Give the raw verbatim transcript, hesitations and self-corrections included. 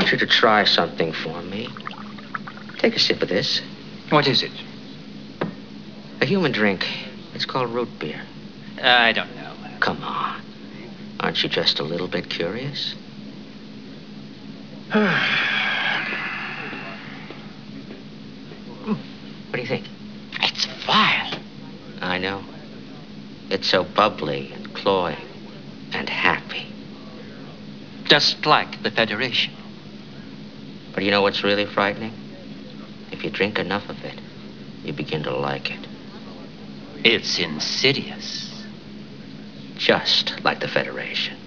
want you to try something for me. Take a sip of this. What is it? A human drink. It's called root beer. Uh, I don't know. Come on. Aren't you just a little bit curious? What do you think? It's vile. I know. It's so bubbly and cloying and happy. Just like the Federation. But you know what's really frightening? If you drink enough of it, you begin to like it. It's insidious. Just like the Federation.